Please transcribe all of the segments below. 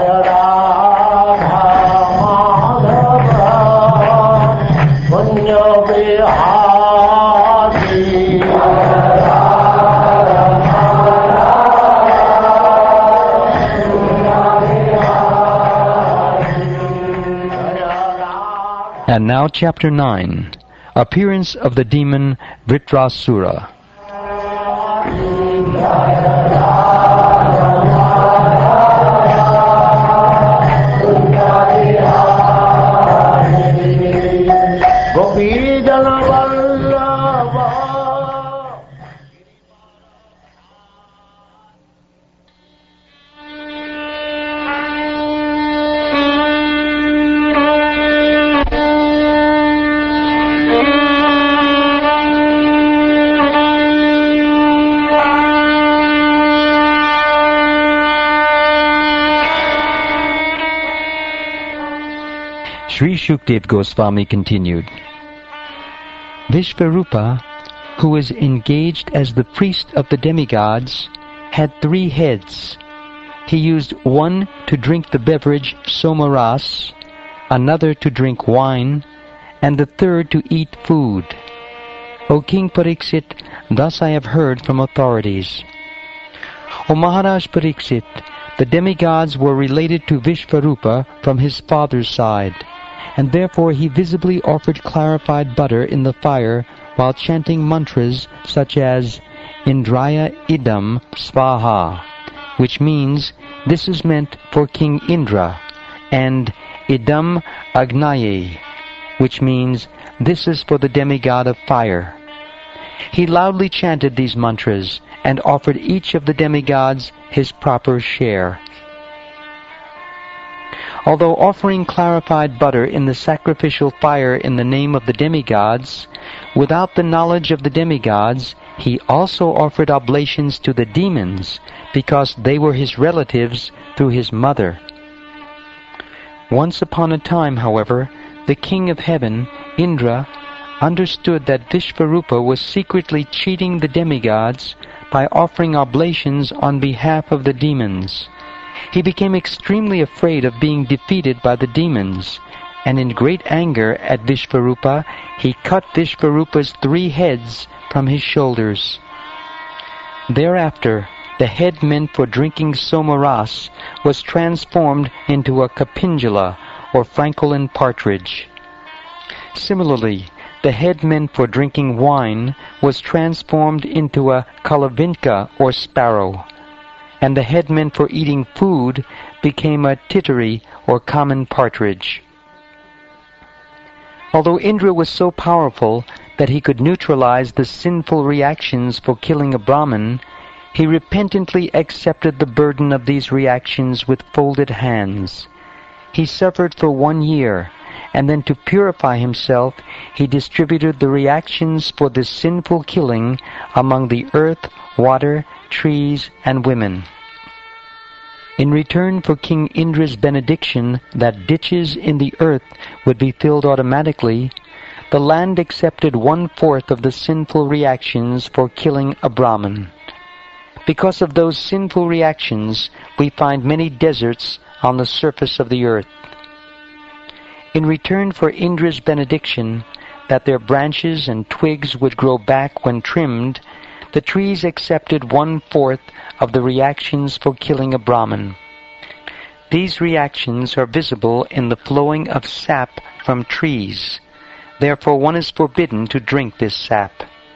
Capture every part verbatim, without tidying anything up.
And now chapter nine, Appearance of the demon Vritrasura. Sri Shukdev Goswami continued, Vishvarupa, who was engaged as the priest of the demigods, had three heads. He used one to drink the beverage somaras, another to drink wine, and the third to eat food. O King Pariksit, thus I have heard from authorities. O Maharaj Pariksit, the demigods were related to Vishvarupa from his father's side, and therefore he visibly offered clarified butter in the fire while chanting mantras such as Indraya Idam Svaha, which means this is meant for King Indra, and Idam Agnaye, which means this is for the demigod of fire. He loudly chanted these mantras and offered each of the demigods his proper share. Although offering clarified butter in the sacrificial fire in the name of the demigods, without the knowledge of the demigods, he also offered oblations to the demons, because they were his relatives through his mother. Once upon a time, however, the king of heaven, Indra, understood that Vishvarupa was secretly cheating the demigods by offering oblations on behalf of the demons. He became extremely afraid of being defeated by the demons, and in great anger at Vishvarupa, he cut Vishvarupa's three heads from his shoulders. Thereafter, the head meant for drinking somaras was transformed into a kapinjala, or francolin partridge. Similarly, the head meant for drinking wine was transformed into a kalavinka, or sparrow, and the head meant for eating food became a tittery, or common partridge. Although Indra was so powerful that he could neutralize the sinful reactions for killing a Brahmin, he repentantly accepted the burden of these reactions with folded hands. He suffered for one year, and then to purify himself, he distributed the reactions for this sinful killing among the earth, water, trees, and women. In return for King Indra's benediction that ditches in the earth would be filled automatically, the land accepted one-fourth of the sinful reactions for killing a Brahmin. Because of those sinful reactions, we find many deserts on the surface of the earth. In return for Indra's benediction that their branches and twigs would grow back when trimmed, the trees accepted one-fourth of the reactions for killing a Brahmin. These reactions are visible in the flowing of sap from trees. Therefore one is forbidden to drink this sap.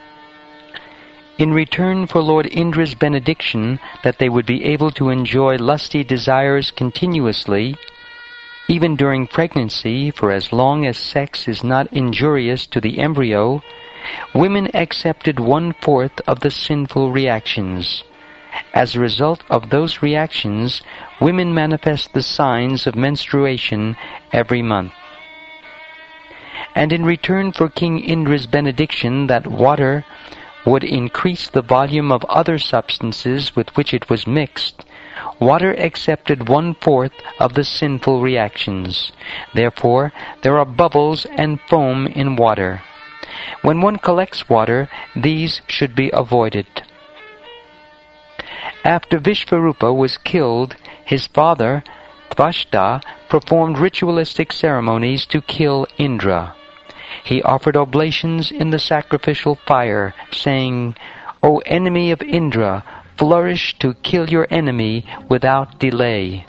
In return for Lord Indra's benediction that they would be able to enjoy lusty desires continuously, even during pregnancy, for as long as sex is not injurious to the embryo, women accepted one-fourth of the sinful reactions. As a result of those reactions, women manifest the signs of menstruation every month. And in return for King Indra's benediction that water would increase the volume of other substances with which it was mixed, water accepted one-fourth of the sinful reactions. Therefore, there are bubbles and foam in water. When one collects water, these should be avoided. After Vishvarupa was killed, his father, Tvashta performed ritualistic ceremonies to kill Indra. He offered oblations in the sacrificial fire, saying, "O enemy of Indra, flourish to kill your enemy without delay."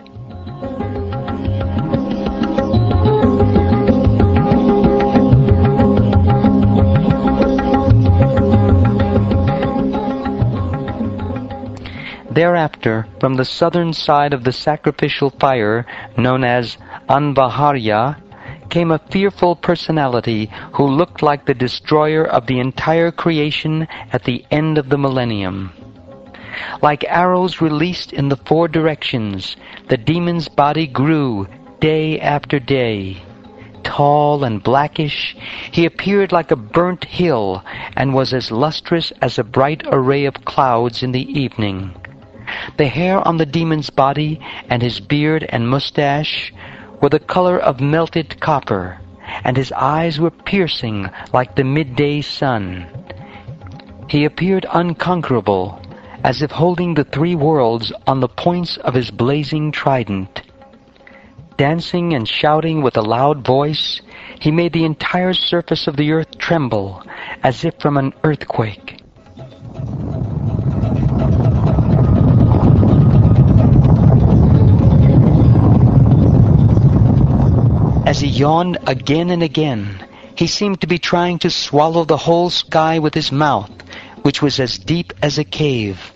Thereafter, from the southern side of the sacrificial fire, known as Anvaharya, came a fearful personality who looked like the destroyer of the entire creation at the end of the millennium. Like arrows released in the four directions, the demon's body grew day after day. Tall and blackish, he appeared like a burnt hill and was as lustrous as a bright array of clouds in the evening. The hair on the demon's body and his beard and mustache were the color of melted copper, and his eyes were piercing like the midday sun. He appeared unconquerable, as if holding the three worlds on the points of his blazing trident. Dancing and shouting with a loud voice, he made the entire surface of the earth tremble, as if from an earthquake. As he yawned again and again, he seemed to be trying to swallow the whole sky with his mouth, which was as deep as a cave.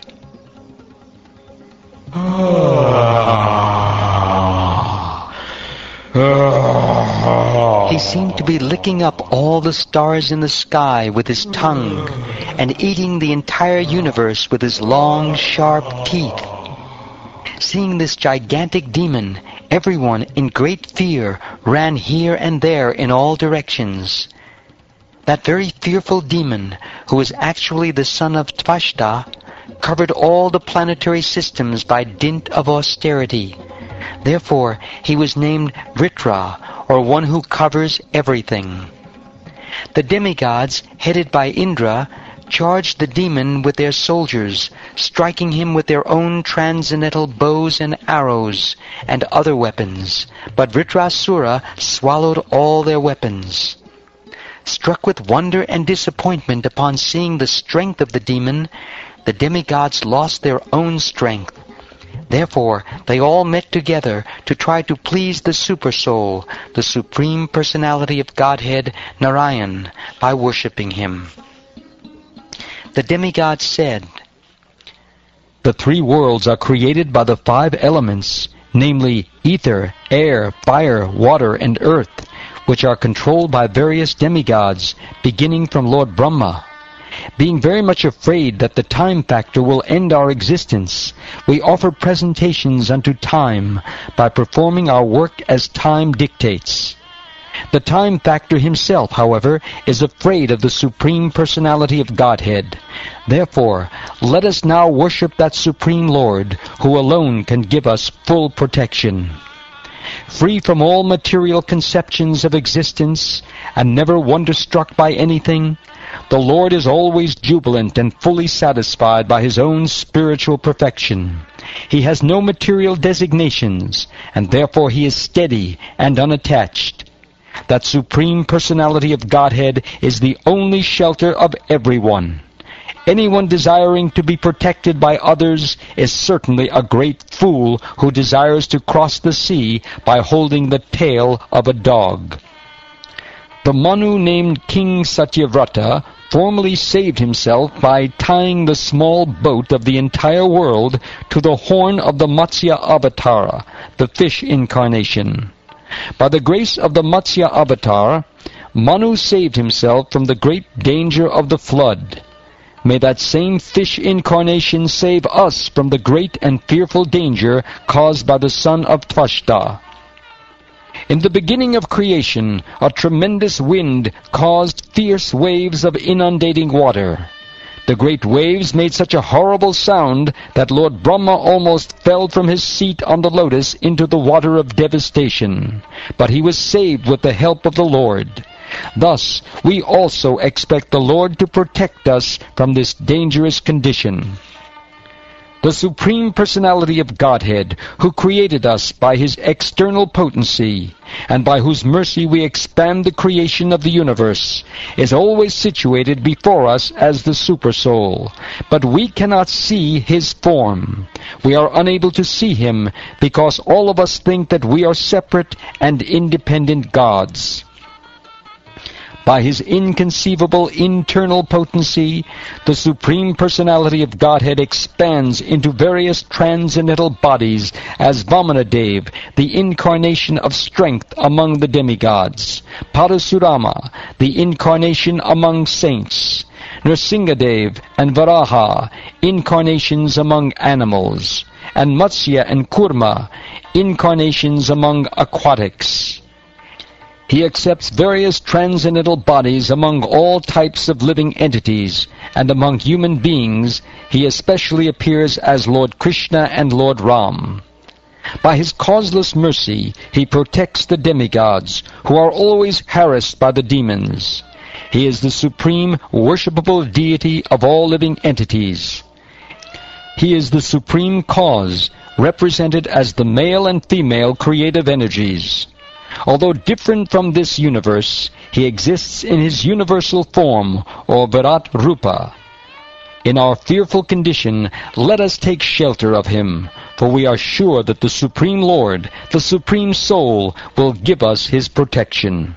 He seemed to be licking up all the stars in the sky with his tongue and eating the entire universe with his long, sharp teeth. Seeing this gigantic demon, everyone in great fear ran here and there in all directions. That very fearful demon, who was actually the son of Tvashta, covered all the planetary systems by dint of austerity. Therefore, he was named Vritra, or one who covers everything. The demigods, headed by Indra, charged the demon with their soldiers, striking him with their own transcendental bows and arrows and other weapons, but Vritrasura swallowed all their weapons. Struck with wonder and disappointment upon seeing the strength of the demon, the demigods lost their own strength. Therefore, they all met together to try to please the Supersoul, the Supreme Personality of Godhead, Narayan, by worshipping him. The demigods said, "The three worlds are created by the five elements, namely ether, air, fire, water, and earth, which are controlled by various demigods, beginning from Lord Brahma. Being very much afraid that the time factor will end our existence, we offer presentations unto time by performing our work as time dictates. The time factor himself, however, is afraid of the Supreme Personality of Godhead. Therefore, let us now worship that Supreme Lord, who alone can give us full protection. Free from all material conceptions of existence, and never wonder-struck by anything, the Lord is always jubilant and fully satisfied by his own spiritual perfection. He has no material designations, and therefore he is steady and unattached. That Supreme Personality of Godhead is the only shelter of everyone. Anyone desiring to be protected by others is certainly a great fool who desires to cross the sea by holding the tail of a dog." The Manu named King Satyavrata formerly saved himself by tying the small boat of the entire world to the horn of the Matsya Avatara, the fish incarnation. By the grace of the Matsya Avatar, Manu saved himself from the great danger of the flood. May that same fish incarnation save us from the great and fearful danger caused by the son of Tvashta. In the beginning of creation, a tremendous wind caused fierce waves of inundating water. The great waves made such a horrible sound that Lord Brahma almost fell from his seat on the lotus into the water of devastation. But he was saved with the help of the Lord. Thus, we also expect the Lord to protect us from this dangerous condition. the Supreme Personality of Godhead, who created us by His external potency, and by whose mercy we expand the creation of the universe, is always situated before us as the Supersoul. But we cannot see His form. We are unable to see Him because all of us think that we are separate and independent gods. By His inconceivable internal potency, the Supreme Personality of Godhead expands into various transcendental bodies as Vamanadev, the incarnation of strength among the demigods, Parasurama, the incarnation among saints, Nrsingadev and Varaha, incarnations among animals, and Matsya and Kurma, incarnations among aquatics. He accepts various transcendental bodies among all types of living entities, and among human beings He especially appears as Lord Krishna and Lord Ram. By His causeless mercy He protects the demigods, who are always harassed by the demons. He is the supreme worshipable deity of all living entities. He is the supreme cause, represented as the male and female creative energies. Although different from this universe, He exists in His universal form, or Virat Rupa. In our fearful condition, let us take shelter of Him, for we are sure that the Supreme Lord, the Supreme Soul, will give us His protection.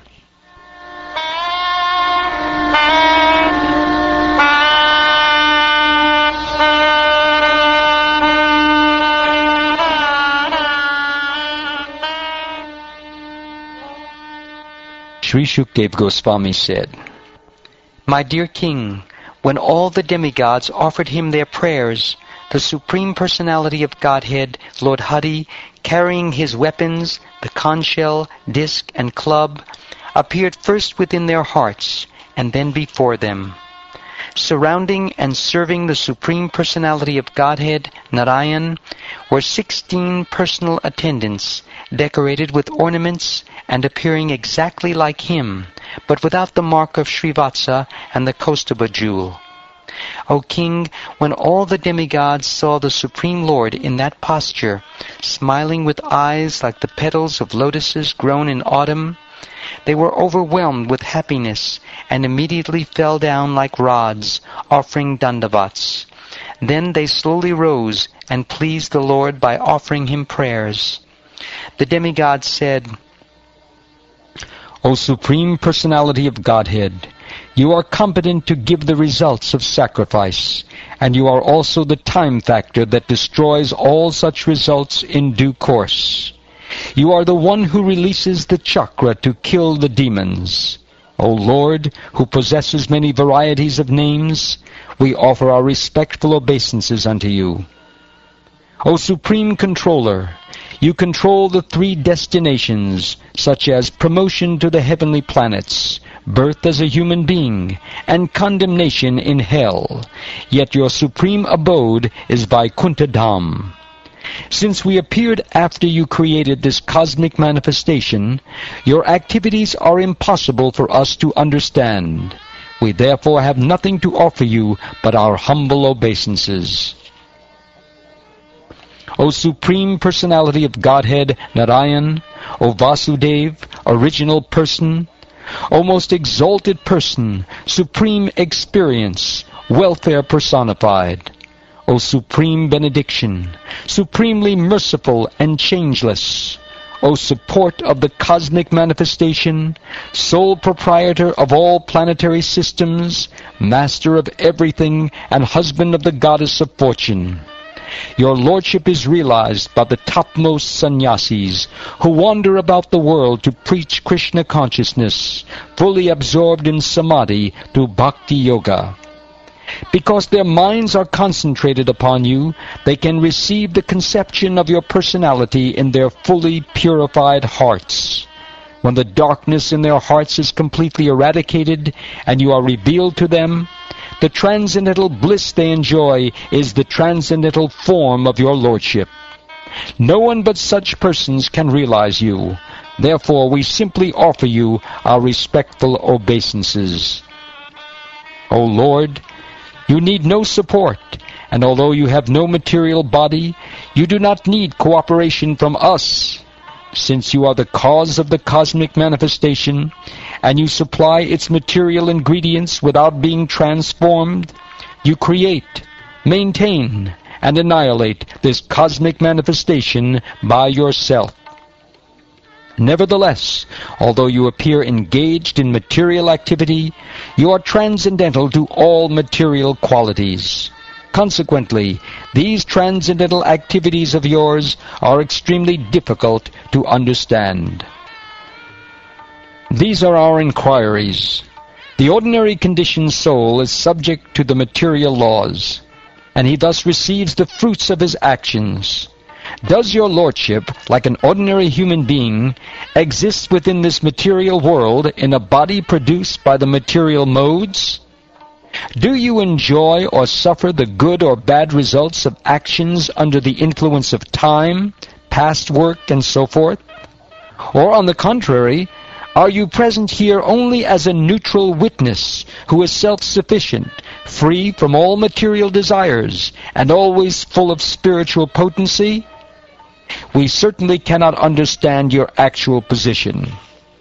Sri Shukdev Goswami said, My dear king, when all the demigods offered him their prayers, the Supreme Personality of Godhead, Lord Hari, carrying his weapons, the conch shell, disc, and club, appeared first within their hearts, and then before them. Surrounding and serving the Supreme Personality of Godhead, Narayan, were sixteen personal attendants, decorated with ornaments and appearing exactly like him, but without the mark of Srivatsa and the Kaustubha jewel. O king, when all the demigods saw the Supreme Lord in that posture, smiling with eyes like the petals of lotuses grown in autumn, they were overwhelmed with happiness and immediately fell down like rods, offering dandavats. Then they slowly rose and pleased the Lord by offering Him prayers. The demigods said, O Supreme Personality of Godhead, You are competent to give the results of sacrifice, and You are also the time factor that destroys all such results in due course. You are the one who releases the chakra to kill the demons. O Lord, who possesses many varieties of names, we offer our respectful obeisances unto You. O Supreme Controller, You control the three destinations, such as promotion to the heavenly planets, birth as a human being, and condemnation in hell. Yet Your supreme abode is Vaikuntha Dham. Since we appeared after You created this cosmic manifestation, Your activities are impossible for us to understand. We therefore have nothing to offer You but our humble obeisances. O Supreme Personality of Godhead, Narayan, O Vasudev, Original Person, O Most Exalted Person, Supreme Experience, Welfare Personified, O Supreme Benediction, Supremely Merciful and Changeless, O Support of the Cosmic Manifestation, Sole Proprietor of all planetary systems, Master of everything, and Husband of the Goddess of Fortune. Your Lordship is realized by the topmost sannyasis who wander about the world to preach Krishna consciousness, fully absorbed in samadhi through bhakti yoga. Because their minds are concentrated upon You, they can receive the conception of Your personality in their fully purified hearts. When the darkness in their hearts is completely eradicated and You are revealed to them, the transcendental bliss they enjoy is the transcendental form of Your Lordship. No one but such persons can realize You. Therefore, we simply offer You our respectful obeisances. O Lord, You need no support, and although you have no material body, you do not need cooperation from us, since you are the cause of the cosmic manifestation, and you supply its material ingredients without being transformed. You create, maintain, and annihilate this cosmic manifestation by yourself. Nevertheless, although you appear engaged in material activity, you are transcendental to all material qualities. Consequently, these transcendental activities of yours are extremely difficult to understand. These are our inquiries. The ordinary conditioned soul is subject to the material laws, and he thus receives the fruits of his actions. Does your lordship, like an ordinary human being, exist within this material world in a body produced by the material modes? Do you enjoy or suffer the good or bad results of actions under the influence of time, past work, and so forth? Or, on the contrary, are you present here only as a neutral witness who is self-sufficient, free from all material desires, and always full of spiritual potency? We certainly cannot understand your actual position.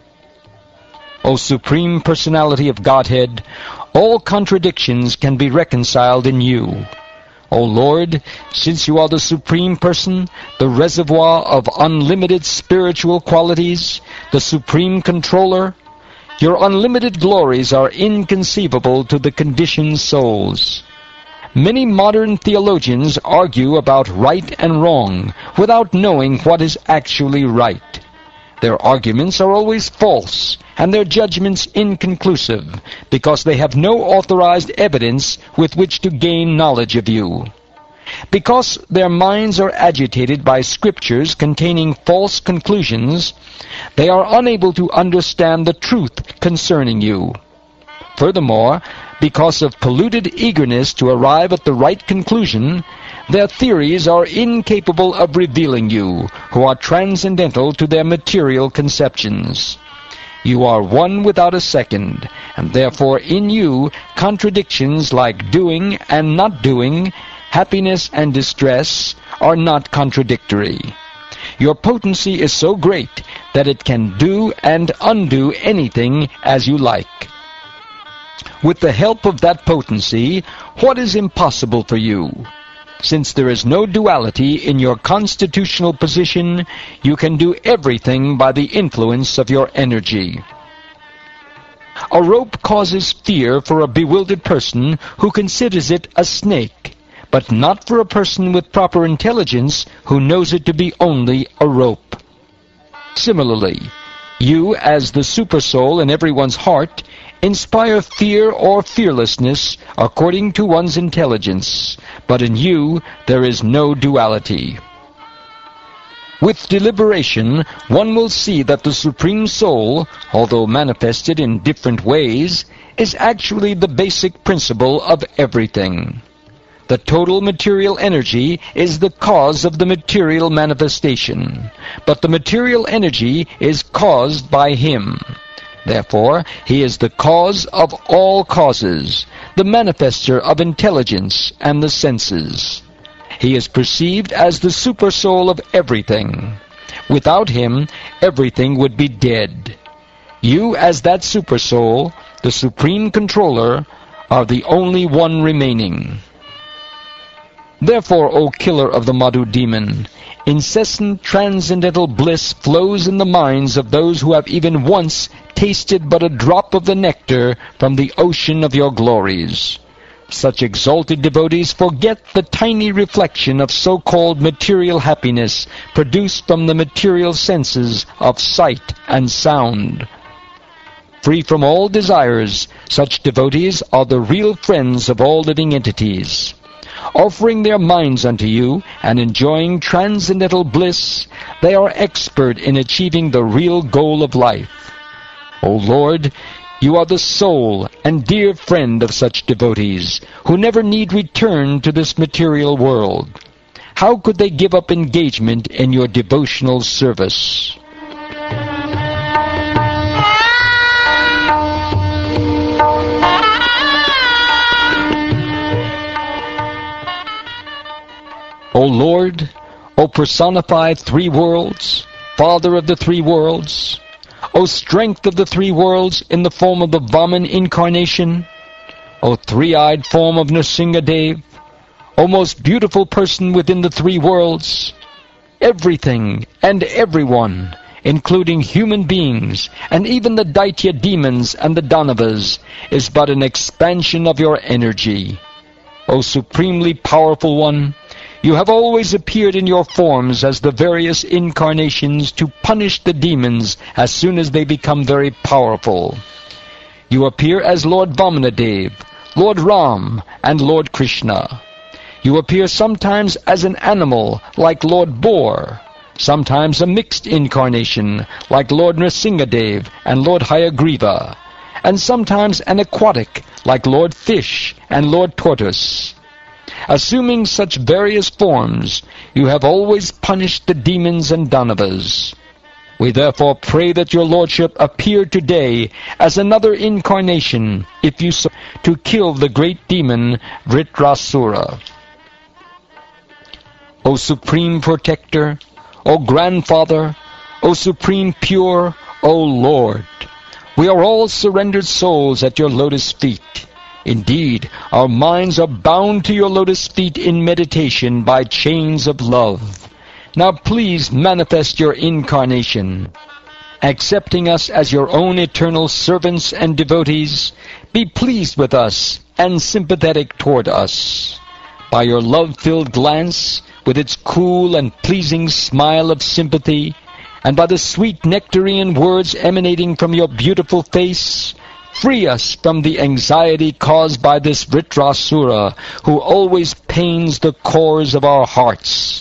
O Supreme Personality of Godhead, all contradictions can be reconciled in you. O Lord, since you are the Supreme Person, the reservoir of unlimited spiritual qualities, the Supreme Controller, your unlimited glories are inconceivable to the conditioned souls. Many modern theologians argue about right and wrong without knowing what is actually right. Their arguments are always false, and their judgments inconclusive, because they have no authorized evidence with which to gain knowledge of you. Because their minds are agitated by scriptures containing false conclusions, they are unable to understand the truth concerning you. Furthermore, because of polluted eagerness to arrive at the right conclusion, their theories are incapable of revealing you, who are transcendental to their material conceptions. You are one without a second, and therefore in you contradictions like doing and not doing, happiness and distress, are not contradictory. Your potency is so great that it can do and undo anything as you like. With the help of that potency, what is impossible for you? Since there is no duality in your constitutional position, you can do everything by the influence of your energy. A rope causes fear for a bewildered person who considers it a snake, but not for a person with proper intelligence who knows it to be only a rope. Similarly, you, as the supersoul in everyone's heart, inspire fear or fearlessness according to one's intelligence, but in you there is no duality. With deliberation, one will see that the Supreme Soul, although manifested in different ways, is actually the basic principle of everything. The total material energy is the cause of the material manifestation, but the material energy is caused by Him. Therefore, He is the cause of all causes, the manifester of intelligence and the senses. He is perceived as the supersoul of everything. Without Him, everything would be dead. You, as that supersoul, the Supreme Controller, are the only one remaining. Therefore, O killer of the Madhu demon, incessant transcendental bliss flows in the minds of those who have even once tasted but a drop of the nectar from the ocean of your glories. Such exalted devotees forget the tiny reflection of so-called material happiness produced from the material senses of sight and sound. Free from all desires, such devotees are the real friends of all living entities. Offering their minds unto you and enjoying transcendental bliss, they are expert in achieving the real goal of life. O Lord, you are the soul and dear friend of such devotees, who never need return to this material world. How could they give up engagement in your devotional service? O Lord, O personified three worlds, Father of the three worlds, O strength of the three worlds in the form of the Vaman incarnation, O three-eyed form of Nrsingadev, O most beautiful person within the three worlds, everything and everyone, including human beings and even the Daitya demons and the Danavas, is but an expansion of your energy. O supremely powerful one, you have always appeared in your forms as the various incarnations to punish the demons as soon as they become very powerful. You appear as Lord Vamanadev, Lord Ram, and Lord Krishna. You appear sometimes as an animal like Lord Boar, sometimes a mixed incarnation like Lord Nrsingadev and Lord Hayagriva, and sometimes an aquatic like Lord Fish and Lord Tortoise. Assuming such various forms, you have always punished the demons and Danavas. We therefore pray that your Lordship appear today as another incarnation, if you so, to kill the great demon Vritrasura. O Supreme Protector, O Grandfather, O Supreme Pure, O Lord, we are all surrendered souls at your lotus feet. Indeed, our minds are bound to your lotus feet in meditation by chains of love. Now please manifest your incarnation. Accepting us as your own eternal servants and devotees, be pleased with us and sympathetic toward us. By your love-filled glance, with its cool and pleasing smile of sympathy, and by the sweet nectarian words emanating from your beautiful face, free us from the anxiety caused by this Vritrasura, who always pains the cores of our hearts.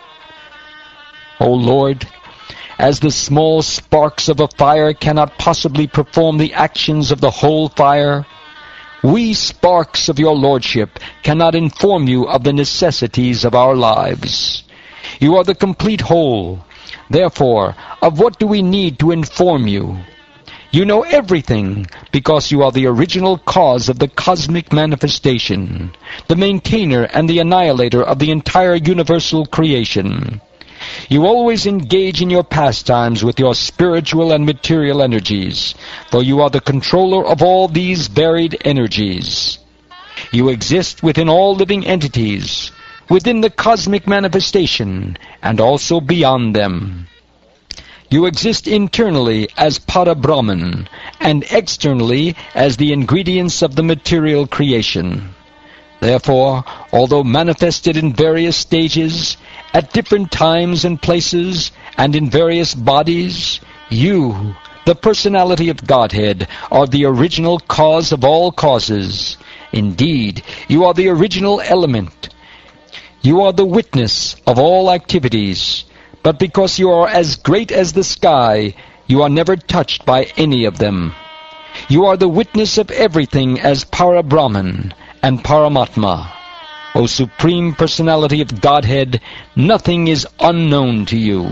O Lord, as the small sparks of a fire cannot possibly perform the actions of the whole fire, we sparks of your Lordship cannot inform you of the necessities of our lives. You are the complete whole. Therefore, of what do we need to inform you? You know everything because you are the original cause of the cosmic manifestation, the maintainer and the annihilator of the entire universal creation. You always engage in your pastimes with your spiritual and material energies, for you are the controller of all these varied energies. You exist within all living entities, within the cosmic manifestation, and also beyond them. You exist internally as Parabrahman, and externally as the ingredients of the material creation. Therefore, although manifested in various stages, at different times and places, and in various bodies, you, the personality of Godhead, are the original cause of all causes. Indeed, you are the original element. You are the witness of all activities. But because you are as great as the sky, you are never touched by any of them. You are the witness of everything as Parabrahman and Paramatma. O Supreme Personality of Godhead, nothing is unknown to you.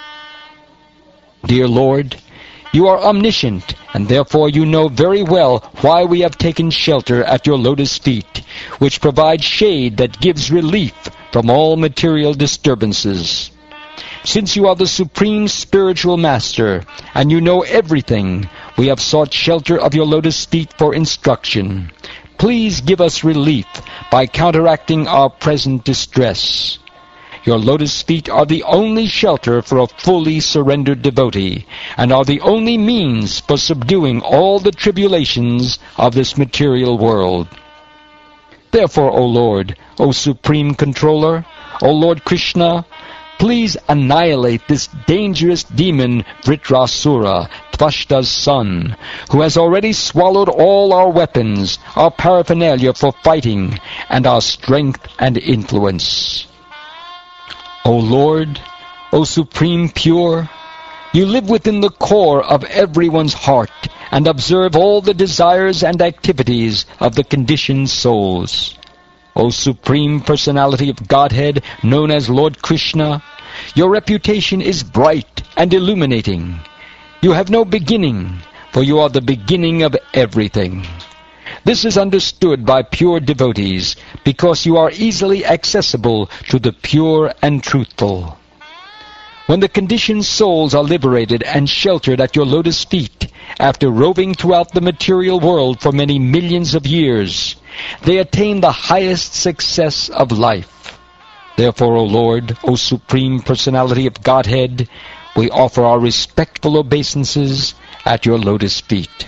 Dear Lord, you are omniscient, and therefore you know very well why we have taken shelter at your lotus feet, which provides shade that gives relief from all material disturbances. Since you are the Supreme Spiritual Master, and you know everything, we have sought shelter of your lotus feet for instruction. Please give us relief by counteracting our present distress. Your lotus feet are the only shelter for a fully surrendered devotee, and are the only means for subduing all the tribulations of this material world. Therefore, O Lord, O Supreme Controller, O Lord Krishna, please annihilate this dangerous demon Vritrasura, Tvashta's son, who has already swallowed all our weapons, our paraphernalia for fighting, and our strength and influence. O Lord, O Supreme Pure, you live within the core of everyone's heart and observe all the desires and activities of the conditioned souls. O Supreme Personality of Godhead, known as Lord Krishna, your reputation is bright and illuminating. You have no beginning, for you are the beginning of everything. This is understood by pure devotees because you are easily accessible to the pure and truthful. When the conditioned souls are liberated and sheltered at your lotus feet, after roving throughout the material world for many millions of years, they attain the highest success of life. Therefore, O Lord, O Supreme Personality of Godhead, we offer our respectful obeisances at your lotus feet.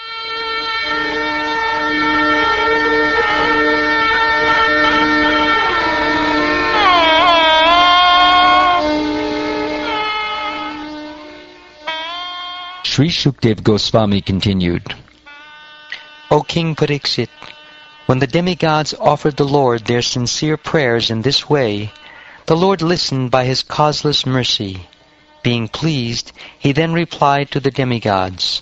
Sri Shukdev Goswami continued, O King Pariksit, when the demigods offered the Lord their sincere prayers in this way, the Lord listened by his causeless mercy. Being pleased, he then replied to the demigods,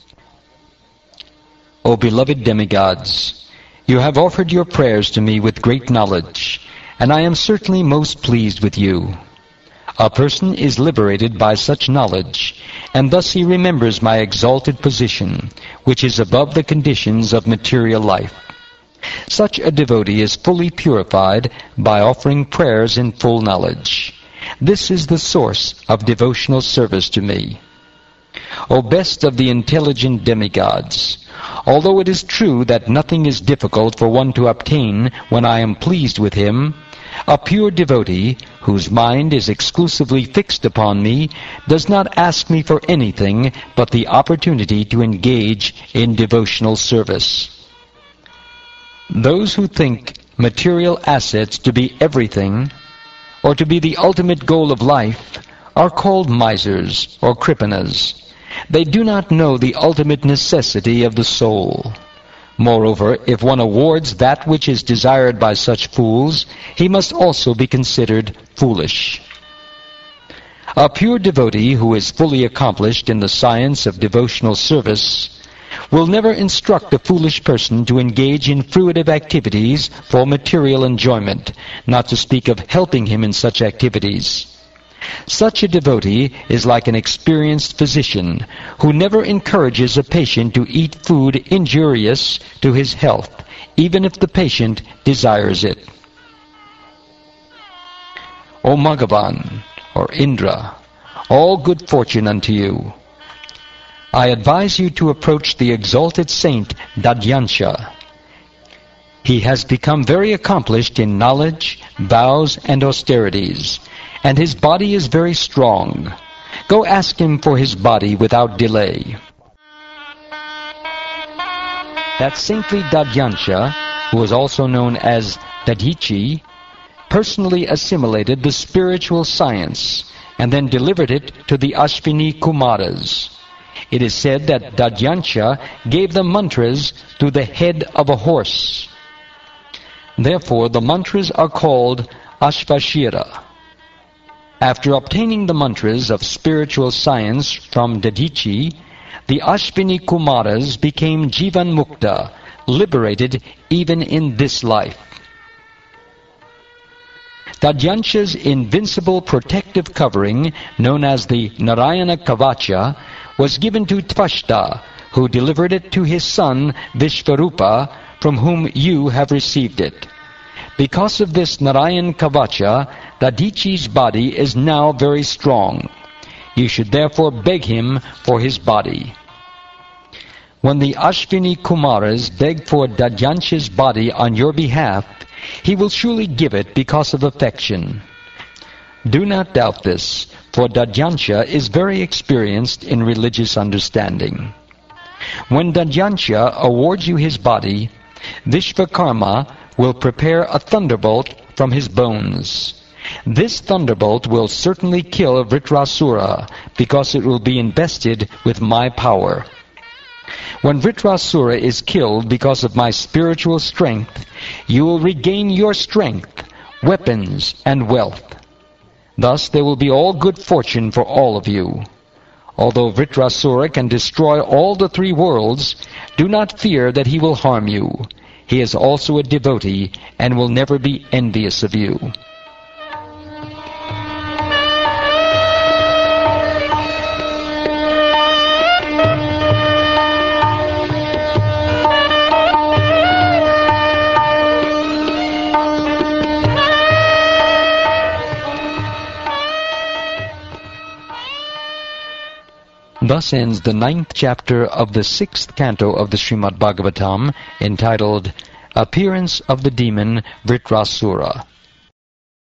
O beloved demigods, you have offered your prayers to me with great knowledge, and I am certainly most pleased with you. A person is liberated by such knowledge, and thus he remembers my exalted position, which is above the conditions of material life. Such a devotee is fully purified by offering prayers in full knowledge. This is the source of devotional service to me. O best of the intelligent demigods, although it is true that nothing is difficult for one to obtain when I am pleased with him, a pure devotee, whose mind is exclusively fixed upon me, does not ask me for anything but the opportunity to engage in devotional service. Those who think material assets to be everything, or to be the ultimate goal of life, are called misers or kripanas. They do not know the ultimate necessity of the soul. Moreover, if one awards that which is desired by such fools, he must also be considered foolish. A pure devotee who is fully accomplished in the science of devotional service will never instruct a foolish person to engage in fruitive activities for material enjoyment, not to speak of helping him in such activities. Such a devotee is like an experienced physician who never encourages a patient to eat food injurious to his health, even if the patient desires it. O Magavan, or Indra, all good fortune unto you. I advise you to approach the exalted saint Dadyansha. He has become very accomplished in knowledge, vows, and austerities, and his body is very strong. Go ask him for his body without delay. That saintly Dadyansha, who was also known as Dadichi, personally assimilated the spiritual science and then delivered it to the Ashvini Kumaras. It is said that Dadyansha gave the mantras to the head of a horse. Therefore, the mantras are called Ashvashira. After obtaining the mantras of spiritual science from Dadichi, the Ashvini Kumaras became Jivan Mukta, liberated even in this life. Dadyansha's invincible protective covering, known as the Narayana Kavacha, was given to Tvashta, who delivered it to his son Vishvarupa, from whom you have received it. Because of this Narayan Kavacha, Dadichi's body is now very strong. You should therefore beg him for his body. When the Ashvini Kumaras beg for Dadyansha's body on your behalf, he will surely give it because of affection. Do not doubt this, for Dadyansha is very experienced in religious understanding. When Dadyansha awards you his body, Vishvakarma will prepare a thunderbolt from his bones. This thunderbolt will certainly kill Vritrasura, because it will be invested with my power. When Vritrasura is killed because of my spiritual strength, you will regain your strength, weapons, and wealth. Thus there will be all good fortune for all of you. Although Vritrasura can destroy all the three worlds, do not fear that he will harm you. He is also a devotee and will never be envious of you. Thus ends the ninth chapter of the sixth canto of the Srimad Bhagavatam, entitled Appearance of the Demon Vritrasura.